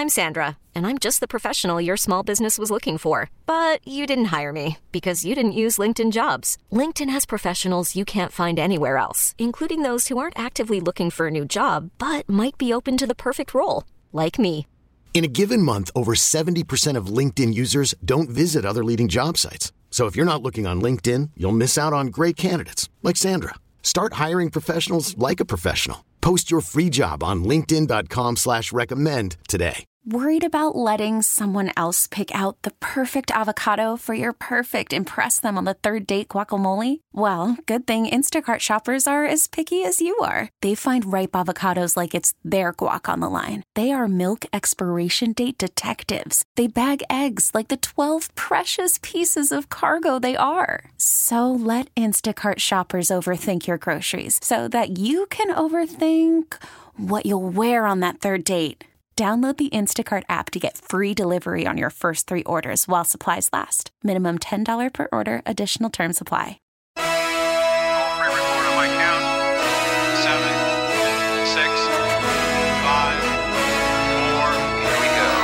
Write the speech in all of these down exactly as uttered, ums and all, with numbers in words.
I'm Sandra, and I'm just the professional your small business was looking for. But you didn't hire me because you didn't use LinkedIn Jobs. LinkedIn has professionals you can't find anywhere else, including those who aren't actively looking for a new job, but might be open to the perfect role, like me. In a given month, over seventy percent of LinkedIn users don't visit other leading job sites. So if you're not looking on LinkedIn, you'll miss out on great candidates like Sandra. Start hiring professionals like a professional. Post your free job on linkedin.com slash recommend today. Worried about letting someone else pick out the perfect avocado for your perfect impress them on the third date guacamole? Well, good thing Instacart shoppers are as picky as you are. They find ripe avocados like it's their guac on the line. They are milk expiration date detectives. They bag eggs like the twelve precious pieces of cargo they are. So let Instacart shoppers overthink your groceries so that you can overthink what you'll wear on that third date. Download the Instacart app to get free delivery on your first three orders while supplies last. Minimum ten dollars per order. Additional terms apply. All free report on my count. Seven, six, five, four. Here we go,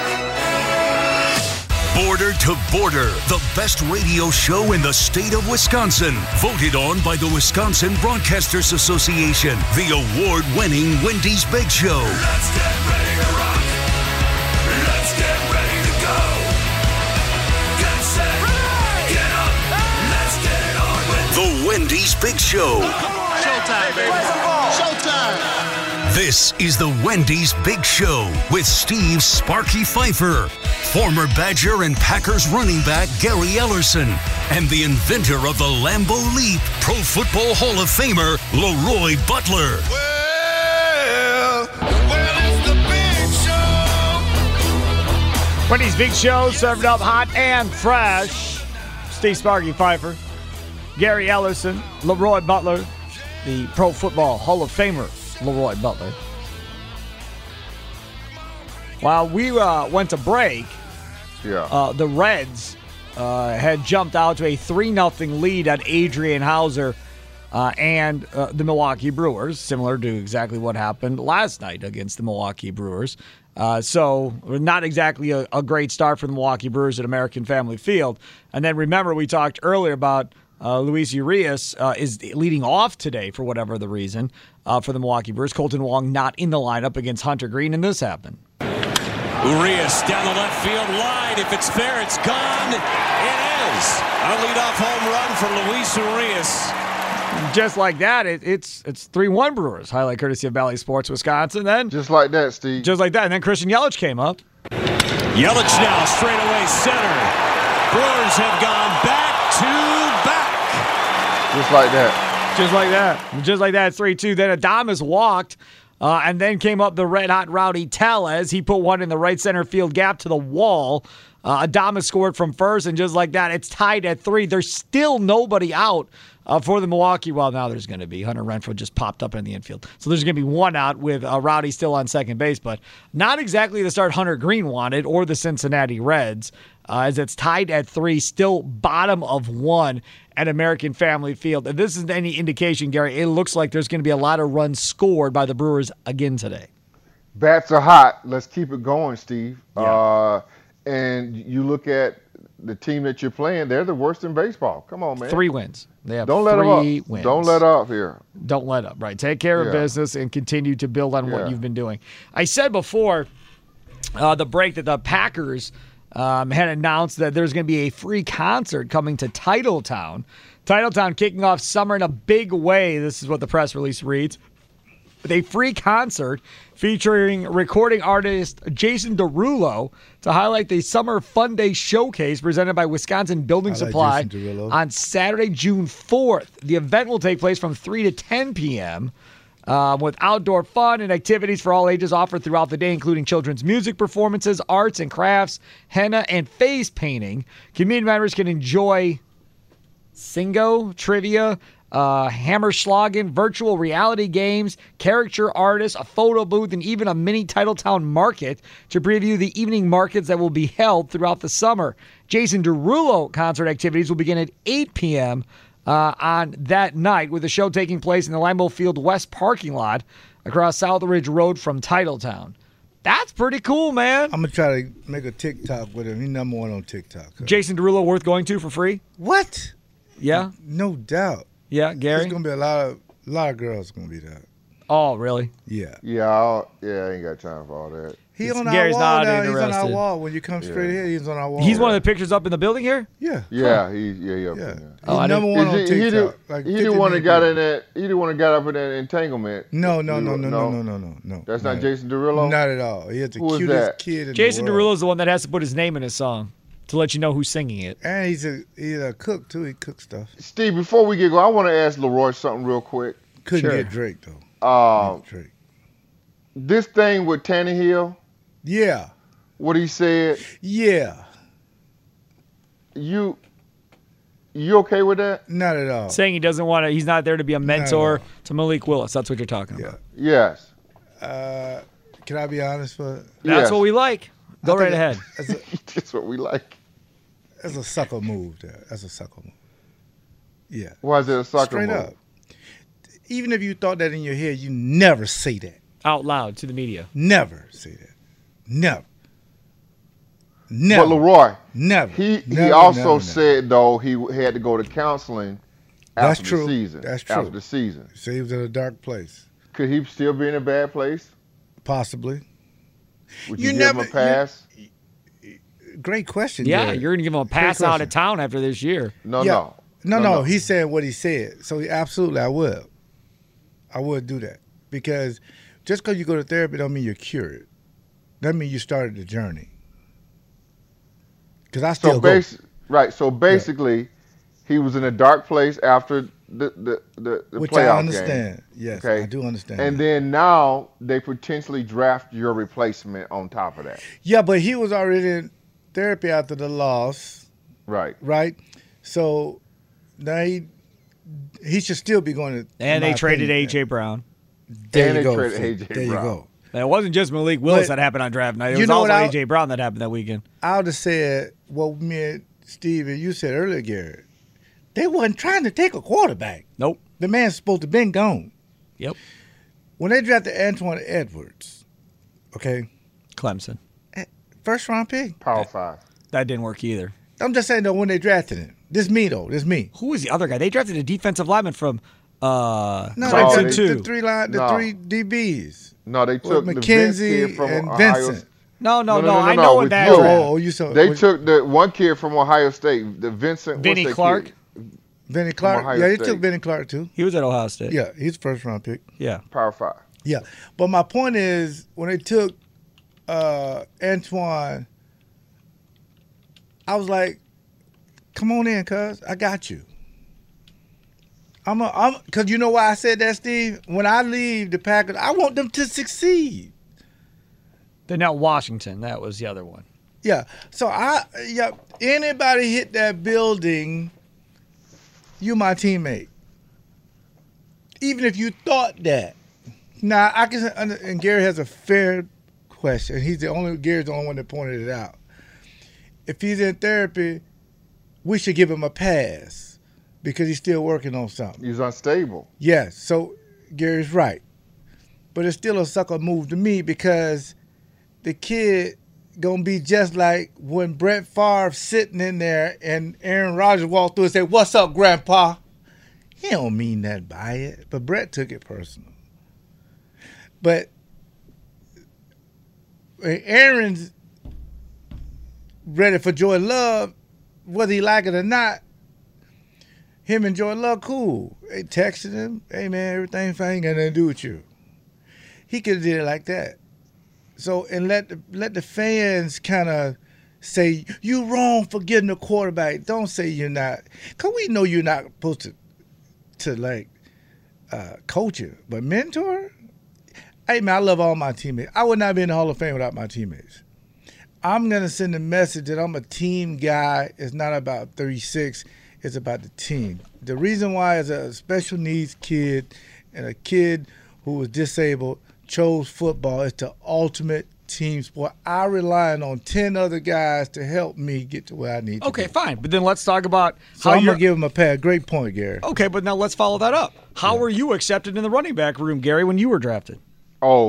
Roger. Border to Border, the best radio show in the state of Wisconsin. Voted on by the Wisconsin Broadcasters Association. The award-winning Wendy's Big Show. Let's get ready to rock. Let's get ready to go. Get set. Get up. Let's get it on with The Wendy's Big Show. Showtime, baby. Showtime. This is the Wendy's Big Show with Steve Sparky Pfeiffer, former Badger and Packers running back Gary Ellerson, and the inventor of the Lambeau Leap, Pro Football Hall of Famer Leroy Butler. Well, well, it's the big show. Wendy's Big Show, served up hot and fresh. Steve Sparky Pfeiffer, Gary Ellerson, Leroy Butler, the Pro Football Hall of Famer Leroy Butler. While we uh, went to break, yeah. uh, the Reds uh, had jumped out to a three nothing lead on Adrian Hauser uh, and uh, the Milwaukee Brewers, similar to exactly what happened last night against the Milwaukee Brewers. Uh, so not exactly a, a great start for the Milwaukee Brewers at American Family Field. And then remember, we talked earlier about Uh, Luis Urias uh, is leading off today for whatever the reason uh, for the Milwaukee Brewers. Colton Wong not in the lineup against Hunter Green, and this happened. Urias down the left field line. If it's fair, it's gone. It is a leadoff home run for Luis Urias. Just like that, it, it's it's three one Brewers. Highlight courtesy of Valley Sports Wisconsin. Then just like that, Steve. Just like that, and then Christian Yelich came up. Yelich now straight away center. Brewers have gone back to back. Just like that. Just like that. Just like that, it's three two. Then Adames walked, uh, and then came up the red-hot Rowdy Tellez. He put one in the right center field gap to the wall. Uh, Adames scored from first, and just like that, it's tied at three. There's still nobody out uh, for the Milwaukee. Well, now there's going to be. Hunter Renfroe just popped up in the infield. So there's going to be one out with uh, Rowdy still on second base, but not exactly the start Hunter Green wanted or the Cincinnati Reds, uh, as it's tied at three, still bottom of one at American Family Field. If this isn't any indication, Gary, it looks like there's going to be a lot of runs scored by the Brewers again today. Bats are hot. Let's keep it going, Steve. Yeah. Uh, and you look at the team that you're playing, they're the worst in baseball. Come on, man. Three wins. They have Don't let three them up. wins. Don't let up here. Don't let up, right? Take care Yeah. of business and continue to build on Yeah. what you've been doing. I said before uh, the break that the Packers um, had announced that there's going to be a free concert coming to Titletown. Titletown kicking off summer in a big way. This is what the press release reads. With a free concert featuring recording artist Jason Derulo to highlight the Summer Fun Day Showcase presented by Wisconsin Building I like Supply Jason Derulo. on Saturday, June fourth. The event will take place from three to ten p.m. Um, with outdoor fun and activities for all ages offered throughout the day, including children's music performances, arts and crafts, henna, and face painting. Community members can enjoy Singo, trivia, uh, Hammerschlagen, virtual reality games, character artists, a photo booth, and even a mini Titletown market to preview the evening markets that will be held throughout the summer. Jason Derulo concert activities will begin at eight p.m. Uh, on that night, with the show taking place in the Lambeau Field West parking lot across South Ridge Road from Titletown. That's pretty cool, man. I'm gonna try to make a TikTok with him. He's number one on TikTok. Jason Derulo worth going to for free? What? Yeah. No doubt. Yeah, Gary. There's gonna be a lot of a lot of girls gonna be there. Oh, really? Yeah. Yeah, I'll, yeah, I ain't got time for all that. He It's- on our Gary's wall not now. He's on our interested. wall. When you come straight Yeah. here, he's on our wall. He's one of the pictures up in the building here? Yeah. Yeah, he, yeah, yeah. Yeah. yeah. He's Oh, I number didn't- one on Is he, he TikTok. the, like he the fifty one that million got people. in that. He the one that got up in that entanglement. No, no, You- no, no, no, no, no, no, no. That's no. not Jason Derulo. Not at all. He is the Who is cutest that? kid in Jason the world. Derulo's the one that has to put his name in his song to let you know who's singing it. And he's a he's a cook too. He cooks stuff. Steve, before we get going, I want to ask Leroy something real quick. Couldn't Sure. get Drake though. Um, Get Drake. this thing with Tannehill, Yeah. what he said, Yeah. you, you okay with that? Not at all. Saying he doesn't want to, he's not there to be a mentor no. to Malik Willis. That's what you're talking Yeah. about. Yes. Uh, can I be honest? For That's Yes. what we like. Go I right think ahead. That's a, That's what we like. that's a sucker move there. That's a sucker move. Yeah. Why is it a soccer Straight move? up. Even if you thought that in your head, you never say that. Out loud to the media. Never say that. Never. Never. But Leroy, never. he he Never, also never, never. said though he had to go to counseling That's after true. the season. That's true. After the season, So he was in a dark place. could he still be in a bad place? Possibly. Would You you, give never- him a pass? Great question. Yeah, Jared. you're going to give him a pass out question. of town after this year. No, Yeah. no, No, no, He's saying what he said. So absolutely, I would. I would do that because just because you go to therapy don't mean you're cured. That means you started the journey. Because I still So go. basi- right. So basically, he was in a dark place after the the the, the Which playoff I understand. game. Yes, Okay. I do understand. And that. then now they potentially draft your replacement on top of that. yeah, but he was already in therapy after the loss, Right. right? So now he he should still be going to. And in they my traded opinion. A J Brown. There And you they go. traded see. A J There you Brown. go. And it wasn't just Malik Willis But- that happened on draft night. It You was know also what I- A J Brown that happened that weekend. I would have said what me and Steve and you said earlier, Garrett. They wasn't trying to take a quarterback. Nope. The man's supposed to been gone. Yep. When they drafted Antoine Edwards, okay, Clemson. first round pick. Power five. That didn't work either. I'm just saying though, when they drafted him, this me though, this me. Who was the other guy? They drafted a defensive lineman from uh, No, Clemson they they- drafted too. the three line, the No. three D Bs. No, they took With the Vince McKenzie kid from and Ohio Vincent. State. No, no, no. No, no, no, I no, know what with that you. draft. Oh, you saw They with took the one kid from Ohio State, the Vincent. what's Vinny that Clark? kid? Vinny Clark. Ohio Yeah, he State. took Vinny Clark too. He was at Ohio State. Yeah, he's first round pick. Yeah. Power five. Yeah, but my point is when they took uh, Antoine, I was like, "Come on in, cuz I got you." I'm a, I'm because you know why I said that, Steve. When I leave the Packers, I want them to succeed. Then now Washington. That was the other one. Yeah. So I, yeah. Anybody hit that building, you my teammate. Even if you thought that. Now I can, and Gary has a fair question. He's the only Gary's the only one that pointed it out. If he's in therapy, we should give him a pass because he's still working on something. He's unstable. Yes. So Gary's right, but it's still a sucker move to me because the kid gonna be just like when Brett Favre sitting in there and Aaron Rodgers walked through and said, "What's up, Grandpa?" He don't mean that by it, but Brett took it personal. But when Aaron's ready for Joy Love, whether he like it or not, him and Joy Love cool. They texted him, "Hey man, everything fine, ain't got nothing to do with you." He could have did it like that. So and let the, let the fans kind of say you wrong for getting a quarterback. Don't say you're not, cause we know you're not supposed to to like uh, coach you, but mentor. Hey man, I love all my teammates. I would not be in the Hall of Fame without my teammates. I'm gonna send a message that I'm a team guy. It's not about thirty-six. It's about the team. The reason why is a special needs kid and a kid who was disabled chose football. It's the ultimate team sport. I rely on ten other guys to help me get to where I need to Okay, be. fine. But then let's talk about So how I'm you're. going to give him a pass. Great point, Gary. Okay, but now let's follow that up. How were you accepted in the running back room, Gary, when you were drafted? Oh,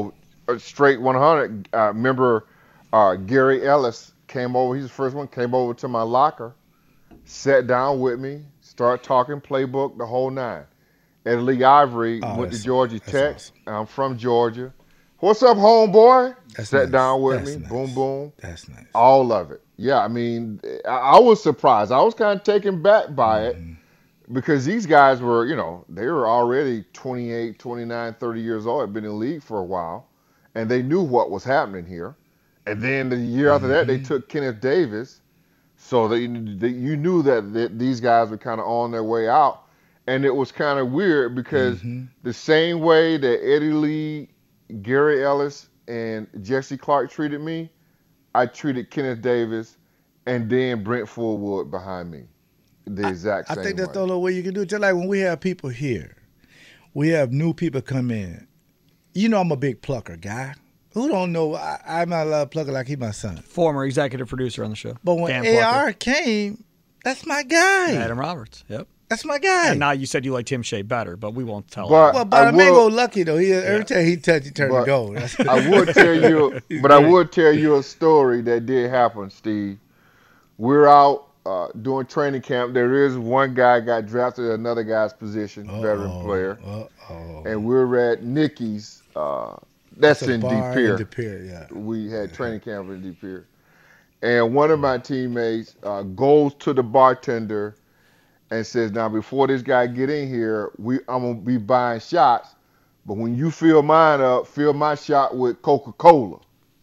uh, straight one hundred. Uh, remember, uh, Gary Ellis came over. He's the first one. Came over to my locker, sat down with me, started talking playbook, the whole nine. Eddie Lee Ivory Oh, went to that's- Georgia that's Tech. awesome. I'm from Georgia. What's up, homeboy? That's Sat nice. down with That's me. nice. Boom, boom. That's nice. All of it. Yeah, I mean, I, I was surprised. I was kind of taken back by Mm-hmm. it because these guys were, you know, they were already twenty-eight, twenty-nine, thirty years old, had been in the league for a while, and they knew what was happening here. And then the year after that, Mm-hmm. they took Kenneth Davis. So they, they, you knew that, that these guys were kind of on their way out. And it was kind of weird because Mm-hmm. the same way that Eddie Lee, Gary Ellis, and Jesse Clark treated me, I treated Kenneth Davis and then Brent Fullwood behind me. The exact I same think that's way. the only way you can do it. Just like when we have people here, we have new people come in. You know I'm a big plucker guy. Who don't know I, I'm not allowed to plucker like he my son. Former executive producer on the show. But when Dan A R Plucker. came, that's my guy. Adam Roberts. Yep. That's my guy. And now you said you like Tim Shea better, but we won't tell. But- him. well, but I a man will- go lucky though. He every time he touch, he turn to But gold. That's- I would tell you, He's but I great. would tell you a story that did happen, Steve. We're out uh, doing training camp. There is one guy got drafted at another guy's position, veteran player, Uh-oh. and we're at Nicky's. Uh, that's It's a in De bar Pere. in De Pere, yeah. We had training camp in De Pere, and one of my teammates uh, goes to the bartender and says, "Now, before this guy get in here, we I'm gonna be buying shots, but when you fill mine up, fill my shot with Coca-Cola."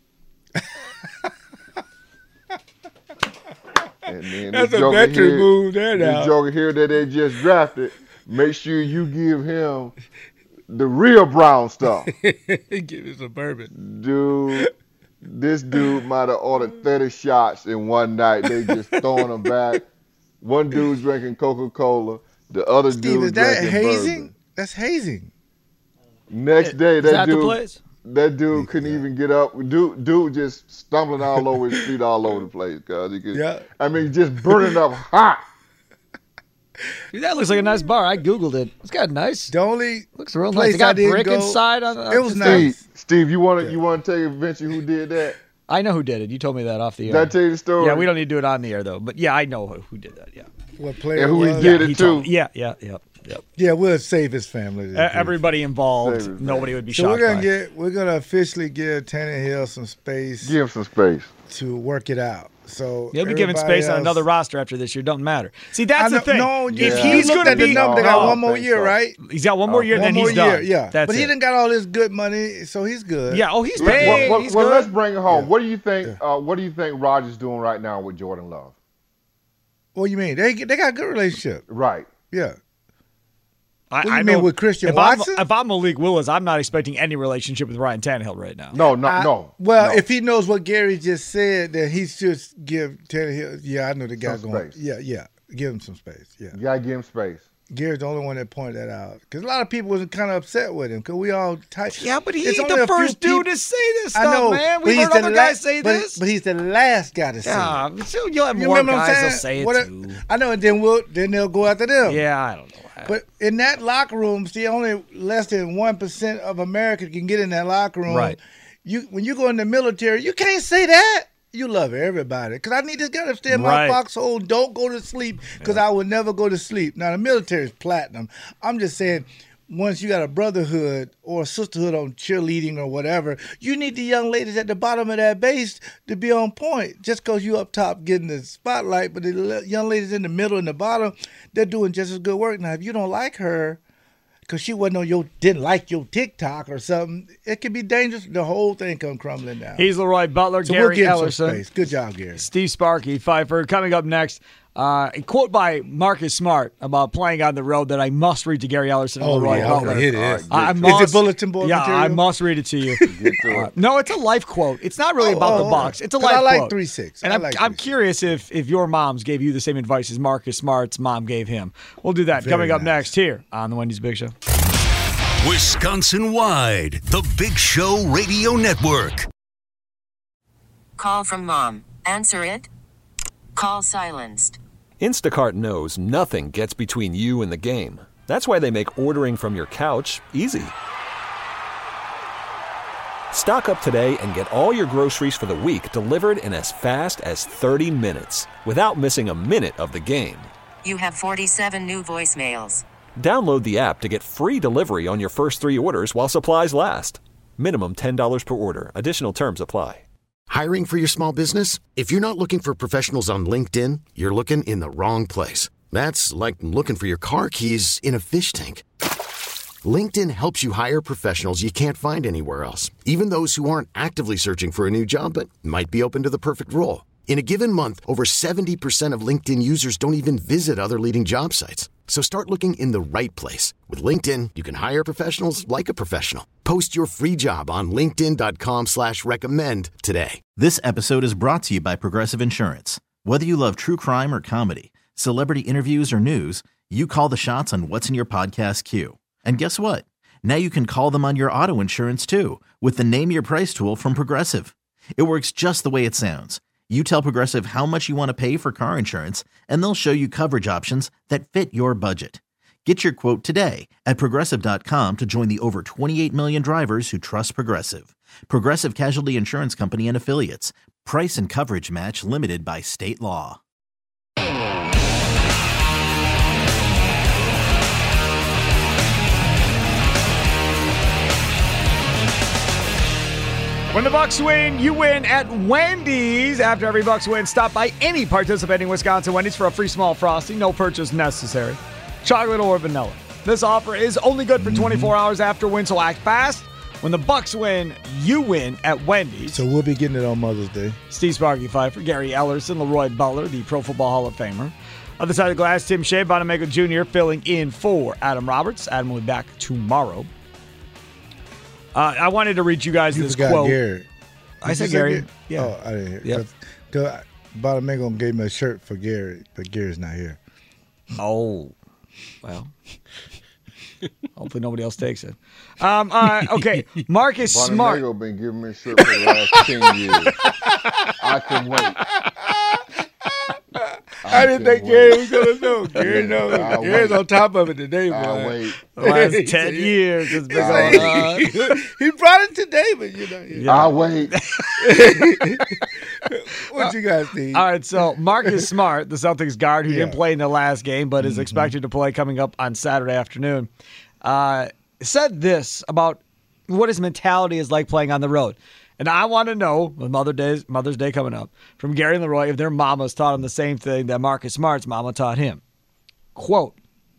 And then That's this a joker veteran here, move there this now. joker here that they just drafted, make sure you give him the real brown stuff. Give me some bourbon. Dude, this dude might have ordered thirty shots in one night. They just throwing them back. One dude's drinking Coca-Cola. The other Steve, dude's is that drinking hazing? bourbon. That's hazing. Next day, Is that, that the dude, place? that dude couldn't even get up. Dude, dude just stumbling all over his feet, all over the place. Cause he could, Yeah. I mean, just burning up hot. Dude, that looks like a nice bar. I googled it. It's got nice. The only Looks real nice. place They got I didn't brick go- inside. On, it was just- nice. Steve, Steve, you want to you want to tell you eventually who did that? I know who did it. You told me that off the air. Did I tell you the story? Yeah, we don't need to do it on the air though. But yeah, I know who, who did that. Yeah. what player And who he was. did it He too. told me. Yeah, yeah, yeah, yeah. Yeah, we'll save his family. E- Everybody involved. Save it, Nobody would be So shocked. we're gonna by. get we're gonna officially give Tannehill some space Give him some space. to work it out. So He'll be given everybody space on else- another roster after this year. Doesn't matter. See, that's I the know- thing. No, you, if Yeah. you he's looked going to at the be, number, they got No, one more think year, so. right? he's got one more year, one then more he's year, done. yeah. That's but he it. didn't got all this good money, so he's good. Yeah. Oh, he's Well, paid. well, he's well, good. let's bring it home. What do you think? Uh, what do you think Rodgers doing right now with Jordan Love? What do you mean? They they got a good relationship. Right. Yeah. I, What do you I mean know- with Christian if Watson? I'm, if I'm Malik Willis, I'm not expecting any relationship with Ryan Tannehill right now. No, no, I- no. Well, no. if he knows what Gary just said, then he should give Tannehill. Yeah, I know the guy Some going. space. Yeah, yeah. Give him some space. Yeah. you gotta give him space. Gary's the only one that pointed that out because a lot of people was kind of upset with him because we all type. Yeah, but It's he's only the a few first dude peop- to say this I stuff, know, man. but We've he's heard the other la- guys say but, this. but he's the last guy to say yeah, it. so you'll have You more remember what I'm guys saying? that'll say it What too. I know, and then we'll then they'll go after them. Yeah, I don't know. But in that locker room, see, only less than one percent of America can get in that locker room. Right. You when you go in the military, you can't say that. You love everybody. Because I need this guy to stay in my Right. foxhole. Don't go to sleep because I will never go to sleep. Now, the military is platinum. I'm just saying, once you got a brotherhood or a sisterhood on cheerleading or whatever, you need the young ladies at the bottom of that base to be on point. Just because you up top getting the spotlight, but the le- young ladies in the middle and the bottom, they're doing just as good work. Now, if you don't like her, because she wasn't on your, didn't like your TikTok or something, it could be dangerous. The whole thing come crumbling down. He's Leroy Butler, so Gary we'll give him some Ellerson, space. Good job, Gary. Steve Sparky, Pfeiffer. Coming up next, uh, a quote by Marcus Smart about playing on the road that I must read to Gary Ellerson and Oh, Leroy yeah, Butler. okay, here it All is. right, I, I Is it must, Is it bulletin board yeah, material? I must read it to you. Get to Uh, it. no, it's a life quote. It's not really Oh, about oh, the box. oh. It's a 'Cause life I like quote. three six. And I I'm, like I'm three six. curious if if your moms gave you the same advice as Marcus Smart's mom gave him. We'll do that Very coming up nice. next here on the Wendy's Big Show. Wisconsin-wide, the Big Show Radio Network. Call from mom. Answer it. Call silenced. Instacart knows nothing gets between you and the game. That's why they make ordering from your couch easy. Stock up today and get all your groceries for the week delivered in as fast as thirty minutes without missing a minute of the game. You have forty-seven new voicemails. Download the app to get free delivery on your first three orders while supplies last. Minimum ten dollars per order. Additional terms apply. Hiring for your small business? If you're not looking for professionals on LinkedIn, you're looking in the wrong place. That's like looking for your car keys in a fish tank. LinkedIn helps you hire professionals you can't find anywhere else, even those who aren't actively searching for a new job but might be open to the perfect role. In a given month, over seventy percent of LinkedIn users don't even visit other leading job sites. So start looking in the right place. With LinkedIn, you can hire professionals like a professional. Post your free job on linkedin dot com slash recommend today. This episode is brought to you by Progressive Insurance. Whether you love true crime or comedy, celebrity interviews or news, you call the shots on what's in your podcast queue. And guess what? Now you can call them on your auto insurance too with the Name Your Price tool from Progressive. It works just the way it sounds. You tell Progressive how much you want to pay for car insurance, and they'll show you coverage options that fit your budget. Get your quote today at Progressive dot com to join the over twenty-eight million drivers who trust Progressive. Progressive Casualty Insurance Company and Affiliates. Price and coverage match limited by state law. When the Bucks win, you win at Wendy's. After every Bucks win, stop by any participating Wisconsin Wendy's for a free small frosty. No purchase necessary. Chocolate or vanilla. This offer is only good for twenty-four hours after win, so act fast. When the Bucks win, you win at Wendy's. So we'll be getting it on Mother's Day. Steve Sparky Pfeiffer, Gary Ellerson, Leroy Butler, the Pro Football Hall of Famer. Other side of the glass, Tim Shea, Bonamego Junior filling in for Adam Roberts. Adam will be back tomorrow. Uh, I wanted to read you guys you this forgot quote. Gary. I said Gary. Gary. Yeah. Oh, I didn't hear. Yep. Because Bonamego gave me a shirt for Gary, but Gary's not here. Oh, well. Hopefully nobody else takes it. Um, uh, okay, Marcus Bonamego Smart. Bonamego been giving me a shirt for the last ten years. I can wait. I, I didn't think wait. Gary was going to know. Gary knows. Gary's on top of it today, boy. I'll wait. The last ten years it's been going on. He brought it today, but you know. Yeah. I'll wait. What you guys think? All right, so Marcus Smart, the Celtics guard who yeah. didn't play in the last game but is mm-hmm. expected to play coming up on Saturday afternoon, uh, said this about what his mentality is like playing on the road. And I want to know, with Mother's Day, Mother's Day coming up, from Gary and Leroy, if their mamas taught him the same thing that Marcus Smart's mama taught him. Quote,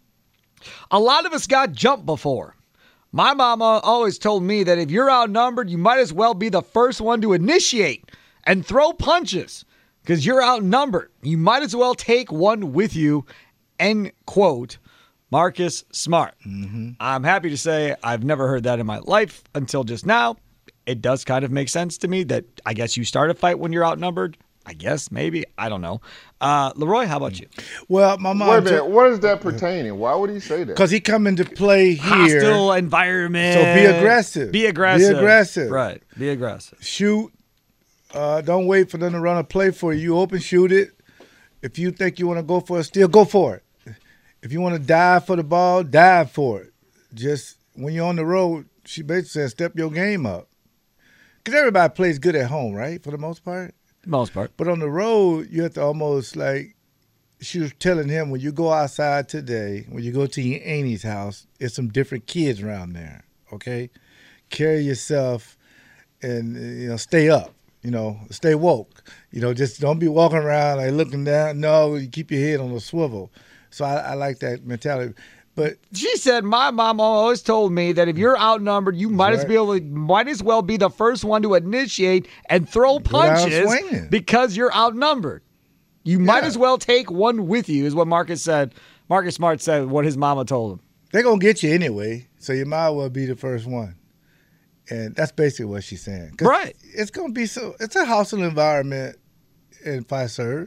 a lot of us got jumped before. My mama always told me that if you're outnumbered, you might as well be the first one to initiate and throw punches because you're outnumbered. You might as well take one with you, end quote. Marcus Smart. Mm-hmm. I'm happy to say I've never heard that in my life until just now. It does kind of make sense to me that I guess you start a fight when you're outnumbered. I guess, maybe. I don't know. Uh, Leroy, how about you? Well, my mom... Wait a minute. What is that pertaining? Why would he say that? Because he come into play here. Hostile environment. So be aggressive. Be aggressive. Be aggressive. Right. Be aggressive. Shoot. Uh, don't wait for them to run a play for you. You open, shoot it. If you think you want to go for it, still go for it. If you want to dive for the ball, dive for it. Just when you're on the road, she basically said, step your game up. Because everybody plays good at home, right, for the most part? Most part. But on the road, you have to almost like, she was telling him, when you go outside today, when you go to your auntie's house, there's some different kids around there, okay? Carry yourself and, you know, stay up, you know, stay woke. You know, just don't be walking around like looking down. No, you keep your head on the swivel. So I, I like that mentality. But she said, my mom always told me that if you're outnumbered, you might right. as well might as well be the first one to initiate and throw punches because you're outnumbered. You yeah. might as well take one with you, is what Marcus said. Marcus Smart said what his mama told him. They're gonna get you anyway, so you might as well be the first one. And that's basically what she's saying. Right. It's gonna be so. It's a hostile environment in Fiserv.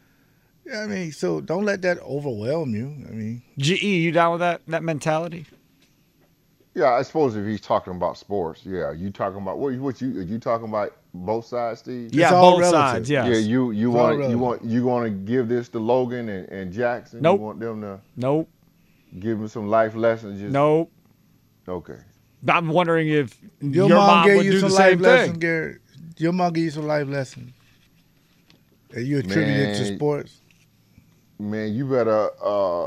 I mean, so don't let that overwhelm you. I mean, G E, you down with that that mentality? Yeah, I suppose if he's talking about sports, yeah. You talking about what? What you? Are you talking about both sides, Steve? Yeah, both relative. sides. Yes. Yeah, you you it's want you want you want to give this to Logan and, and Jackson? Nope. You want them to? Nope. Give them some life lessons? Just, nope. Okay. I'm wondering if Your, your, mom, mom, gave would you do some the life same lesson, thing. Garrett. Your mom gave you some life lesson. And you attribute it to Man. sports. Man, you better uh,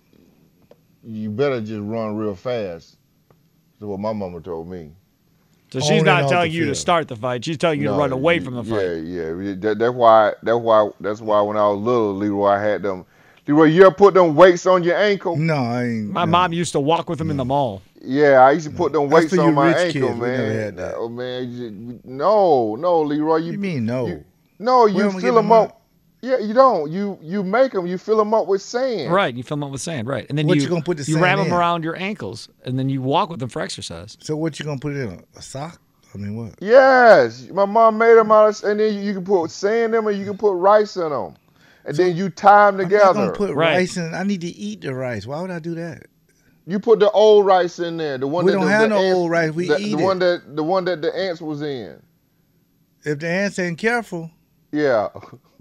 you better just run real fast. That's what my mama told me. So On she's and not off telling the you to field. start the fight. She's telling you to No, run away you- from the yeah, fight. Yeah, That, that's why. That's why. That's why when I was little, Leroy, I had them. Leroy, you ever put them weights on your ankle? No, I ain't. My no. mom used to walk with him in the mall. Yeah, I used to put them That's weights for on you my rich ankle, kids. We never man. had that. Oh man, you- no, no, Leroy, you, What do you mean no? you- no, Where you am I fill getting them the up. Yeah, you don't. You you make them. You fill them up with sand. Right, you fill them up with sand, right. And then What you, you gonna put the you sand ram them in? around your ankles, and then you walk with them for exercise. So what you gonna put it in? A sock? I mean, what? Yes, my mom made them out of, and then you can put sand in them, and you can put rice in them, and then you tie them I'm not together. gonna put Right. rice in. I need to eat the rice. Why would I do that? You put the old rice in there, the one We that don't the, have the no ants, old rice. We the, eat the it. one that the one that the ants was in. If the ants ain't careful, Yeah.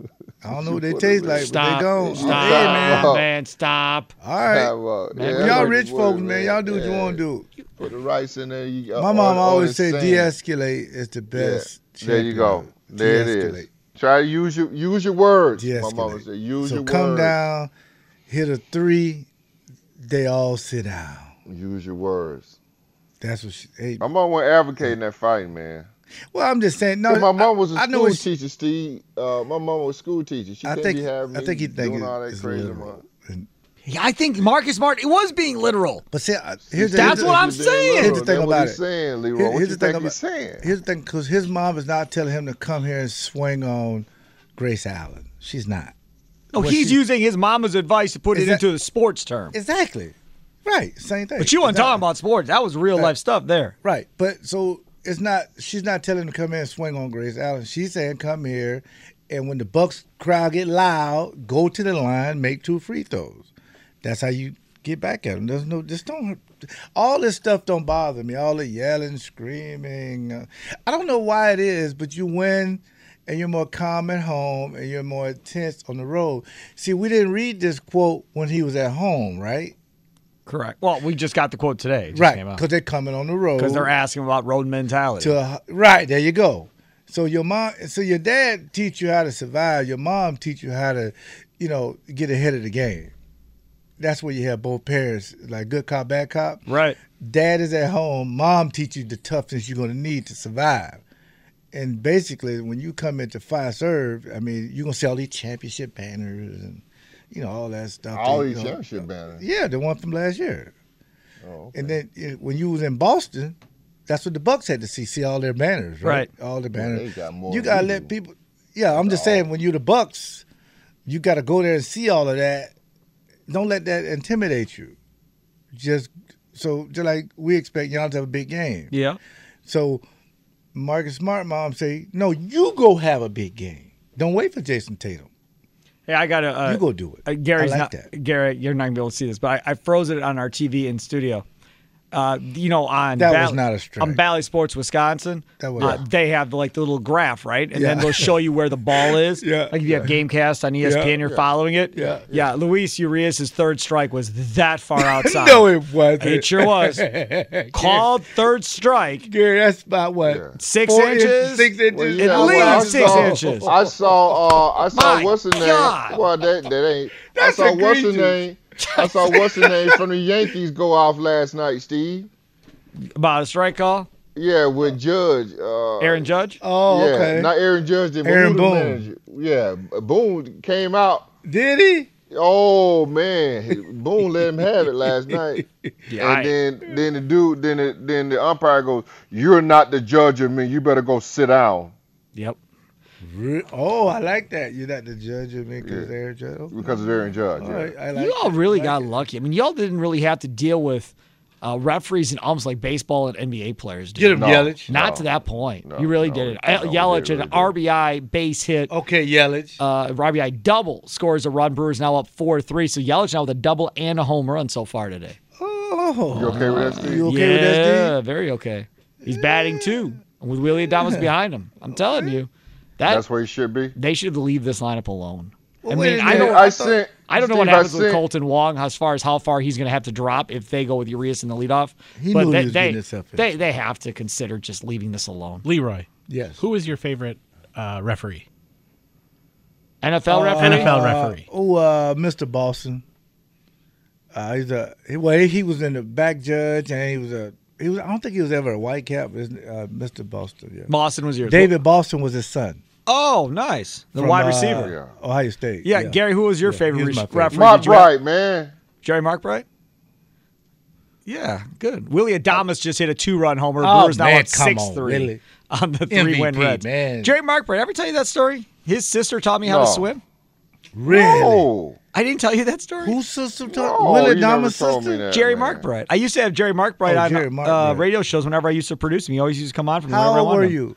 I don't know You what they put taste it in. like, but Stop, they gone. stop, Hey, man. Stop. man, stop. All right. Well, Man, yeah, we Y'all like rich you folks, would, man. Y'all do what you Yeah. want to do. Put the rice in there. You, My or- mom or always the said sand. de-escalate is the best. Yeah. There you champion. go. There it is. De-escalate. Try to use your use your words. My De-escalate. mama said use so your come words. down, hit a three, they all sit down. Use your words. That's what she. Hey, My mom wasn't advocating that fight, man. well, I'm just saying. No, 'Cause my mom was a I, I know school it's- teacher, Steve. Uh, my mom was a school teacher. She I can't think. be having I me think he think doing it- all that it's crazy. literal. man. And- Yeah, I think Marcus Smart, it was being literal. But see, I- here's the, That's here's the- what I'm Here's saying. Here's the thing That's what about he's it. saying, Leroy. Here- what here's you the thing think about he's saying? Here's the thing, because his mom is not telling him to come here and swing on Grace Allen. She's not. Oh, What he's she- using his mama's advice to put Is it that- into the sports term. Exactly. Right. Same thing. But you weren't Exactly. talking about sports. That was real life stuff there. Right. But so it's not. She's not telling him to come in and swing on Grace Allen. She's saying come here, and when the Bucks crowd get loud, go to the line, make two free throws. That's how you get back at them. There's no. Just don't. All this stuff don't bother me. All the yelling, screaming. Uh, I don't know why it is, but you win. And you're more calm at home, and you're more intense on the road. See, we didn't read this quote when he was at home, right? Correct. Well, we just got the quote today. It just Right, came out. because they're coming on the road. Because they're asking about road mentality. To a, right, there you go. So your mom, so your dad teach you how to survive. Your mom teach you how to, you know, get ahead of the game. That's where you have both parents, like good cop, bad cop. Right. Dad is at home. Mom teach you the toughness you're going to need to survive. And basically, when you come into Five Serve, I mean, you're going to see all these championship banners and, you know, all that stuff. All They- these you know, championship banners. Yeah, the one from last year. Oh, okay. And then you know, when you was in Boston, that's what the Bucks had to see, see all their banners, right? Right. All the Well, banners. they got more you than gotta we let do. people. Yeah, I'm just saying, when you're the Bucks, you got to go there and see all of that. Don't let that intimidate you. Just so, just like we expect y'all to have a big game. Yeah. So, Marcus Smart mom say, no, you go have a big game. Don't wait for Jason Tatum. Hey, I got to. Uh, You go do it. Uh, Gary's I like not. that. Gary, you're not gonna be able to see this, but I, I froze it on our T V in studio. Uh, you know, on That Bally, was not a strike. on Bally Sports Wisconsin, That was- uh, they have like the little graph, right? And then Yeah. they'll show you where the ball is. Yeah. Like if you have GameCast on E S P N, Yeah. you're following it. Yeah. Yeah. Luis Urias' third strike was that far outside. No, it wasn't. It sure was. Called third strike. Gary, that's about what? Yeah. Six Four inches? In, six inches. Well, At yeah, least well, I six saw- inches. I saw. Uh, I saw My what's the name? God. Well, that that ain't. That's I saw what's the egregious. name? I saw what's the name from the Yankees go off last night, Steve. About a strike call? Yeah, with Judge. Uh, Aaron Judge? Oh, yeah, okay. not Aaron Judge. But Aaron who the Boone. manager? Yeah, Boone came out. Did he? Oh man, Boone let him have it last night. Yeah, and then then the dude, then the, then the umpire goes, "You're not the judge of me. You better go sit down." Yep. Re- Oh, I like that. You're not the judge of me because Yeah. Aaron Judge. Okay. Because of Aaron Judge. All Yeah. right, I like You all that. really I got like it. lucky. I mean, y'all didn't really have to deal with uh, referees and umps like baseball and N B A players do. Get him, No. Yelich. Not No. to that point. No, you really no, did it. no, Uh, we Yelich, did, really an did. R B I base hit. Okay, Yelich. Uh, R B I double scores a run. Brewers now up four three. So Yelich now with a double and a home run so far today. oh. You okay with that, Steve? You okay yeah, with that, Steve? very okay. He's batting two with Willie Adames behind him. I'm telling you, that That's where he should be. they should leave this lineup alone. I wait mean, a I minute. don't, I I, sent- I don't know Steve, what I happens with sent- Colton Wong as far as how far he's going to have to drop if they go with Urias in the leadoff. He but knew they, he was they, getting himself in. they, they have to consider just leaving this alone. Leroy, Yes. who is your favorite uh, referee? N F L Uh, referee? N F L referee. Oh, uh, Mister Boston. Uh, he's a he, well, he was in the back judge, and he was a he was. I don't think he was ever a white cap. But uh, Mister Boston. Yeah. Boston was yours. David Boston was his son. Oh, nice. The from, wide uh, receiver. Ohio State. Yeah, Gary, who was your Yeah, favorite he was my re- favorite. referee? Mark Did you have- Bright, man. Jerry Mark Bright? Yeah, good. Willie Adamas just hit a two-run homer. Oh, Brewers now man, on come six on, three really? on the M V three-win P, Reds. man. Jerry Mark Bright, ever tell you that story? His sister taught me how to No. swim. Really? No. I didn't tell you that story. Whose sister? No, No, Willie you never Adamas' told me sister? that, Jerry man. Mark Bright. I used to have Jerry Mark Bright Oh, on Jerry Mark uh, Bright. radio shows whenever I used to produce him. He always used to come on from How whenever I old wanted were him. you?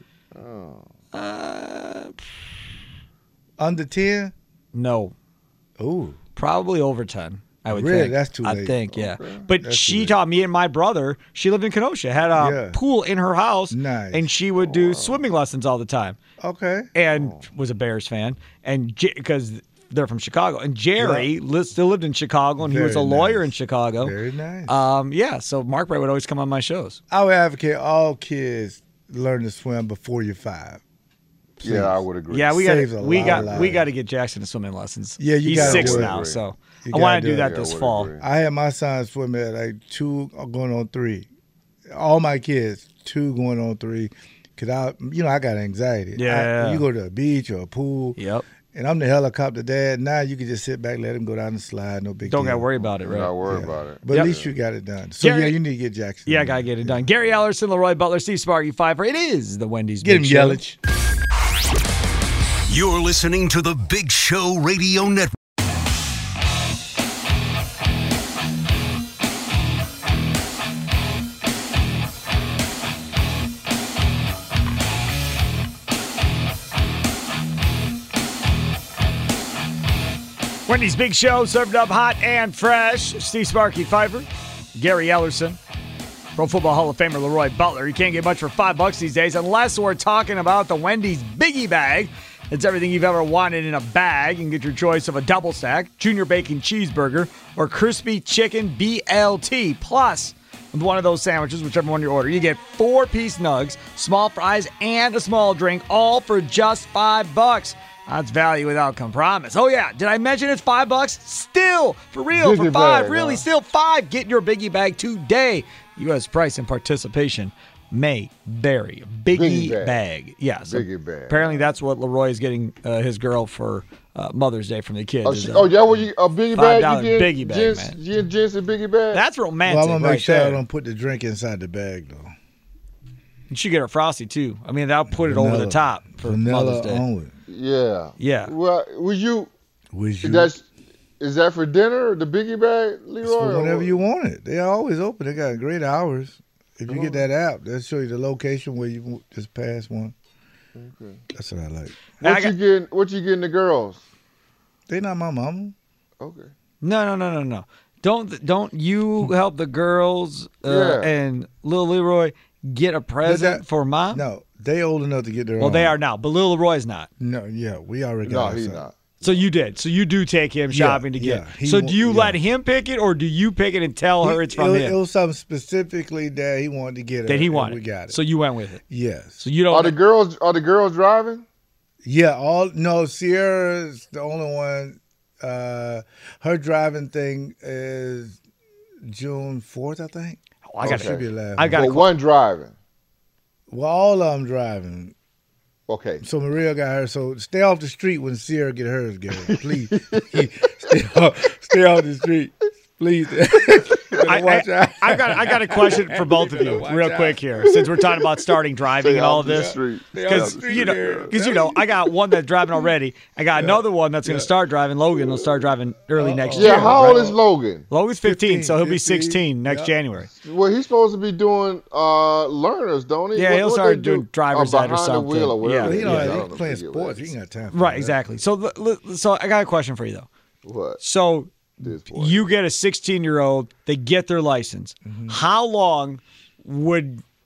Uh, Under ten? no, Ooh. probably over ten. I would Really? think. That's too I late. think, yeah. But That's she too late. taught me and my brother. She lived in Kenosha, had a Yeah. pool in her house, Nice. and she would do swimming lessons all the time. Okay. And was a Bears fan, and because they're from Chicago. And Jerry li- still lived in Chicago, and he was a Very lawyer nice. in Chicago. Very nice. Um, yeah, so Mark Bright would always come on my shows. I would advocate all kids learn to swim before you're five. Please. Yeah, I would agree. Yeah, we Saves got a we lot got of we lives. got to get Jackson to swimming lessons. Yeah, you he's gotta six do it. now, so You I want gotta to do do that it. this Yeah, I would fall. agree. I had my son swim at like two going on three. All my kids, two going on three. Cause I, you know, I got anxiety. Yeah. I, you go to a beach or a pool. Yep. And I'm the helicopter dad. Now you can just sit back, let him go down the slide. No big Don't deal. got to worry about it, right? Not worry Yeah. about it. But Yep. at least you got it done. So Gary- yeah, you need to get Jackson. Yeah, I gotta get it done. Gary Ellerson, Leroy Butler, Steve Sparky, Pfeiffer. It is the Wendy's Get him, Big Show. Yelich. You're listening to the Big Show Radio Network. Wendy's Big Show, served up hot and fresh. Steve Sparky Pfeiffer, Gary Ellerson, Pro Football Hall of Famer Leroy Butler. You can't get much for five bucks these days unless we're talking about the Wendy's Biggie Bag. It's everything you've ever wanted in a bag. You can get your choice of a double stack, junior bacon cheeseburger, or crispy chicken B L T. Plus, with one of those sandwiches, whichever one you order, you get four-piece nugs, small fries, and a small drink, all for just five bucks. That's value without compromise. Oh, yeah. Did I mention it's five bucks? Still, for real, for Biggie five. bag, really, huh? still five. Get your Biggie Bag today. U S price and participation may vary. Biggie, Biggie bag. bag. Yeah. So Biggie bag. apparently that's what Leroy is getting uh, his girl for uh, Mother's Day from the kids. Oh, is she, a oh yeah, well, you, a biggie five bag? dollar You get biggie bag, gents, man. You get gents a biggie bag? That's romantic Well, I'm gonna make right sure there. I don't put the drink inside the bag though. You should get her frosty, too. I mean, that'll put it over the Vanilla. top for Vanilla Mother's Day. only. Yeah. Yeah. Well, was you? Was you? That's is that for dinner? The biggie bag, Leroy? It's for or whenever what? you want it. They're always open. They got great hours. If you get that app, they'll show you the location where you just passed one. Okay. That's what I like. Now, I What got- you getting? What you getting the girls? They not my mama. Okay. No, no, no, no, no. Don't don't you help the girls uh, Yeah. and little Leroy get a present that- for mom? No, they old enough to get their Well, own. they are now, but little Leroy's not. No, yeah, we already No, got he's our son. not. So you did. So you do take him shopping to get. yeah, he so wa- do you yeah. let him pick it, or do you pick it and tell her He- it's from it, him It was something specifically that he wanted to get her. that he and wanted? We got it. So you went with it. yes. So you Are don't. the girls? Are the girls driving? Yeah, all no, Sierra's the only one. Uh, her driving thing is June fourth, I think. Oh, I got Should be Okay. laughing. I got But one driving. Well, all of them driving. Okay. So Maria got her. So stay off the street when Sierra get hers, Gary. Please, stay, off, stay off the street, please. I, Watch I, out. I got I got a question for both of you, Watch real out. quick here, since we're talking about starting driving Stay and all off of the this. street. Stay off Because the street, you know, Gary. because you know, I got one that's driving already. I got another one that's going to start driving. Logan will start driving early next Yeah. year. How old right? is Logan? Logan's fifteen, so he'll be fifteen, sixteen next yeah. January. Well, he's supposed to be doing uh, learners, don't he? Yeah, What- he'll what start they do? doing driver's oh, ed or behind something. the wheel or whatever. Yeah. Well, you know, it is. I he's don't know, playing forget what sports. it He is. ain't got time for Right, that. exactly. So, l- l- so I got a question for you though. What? So This boy. you get a sixteen-year-old, they get their license. Mm-hmm. How long would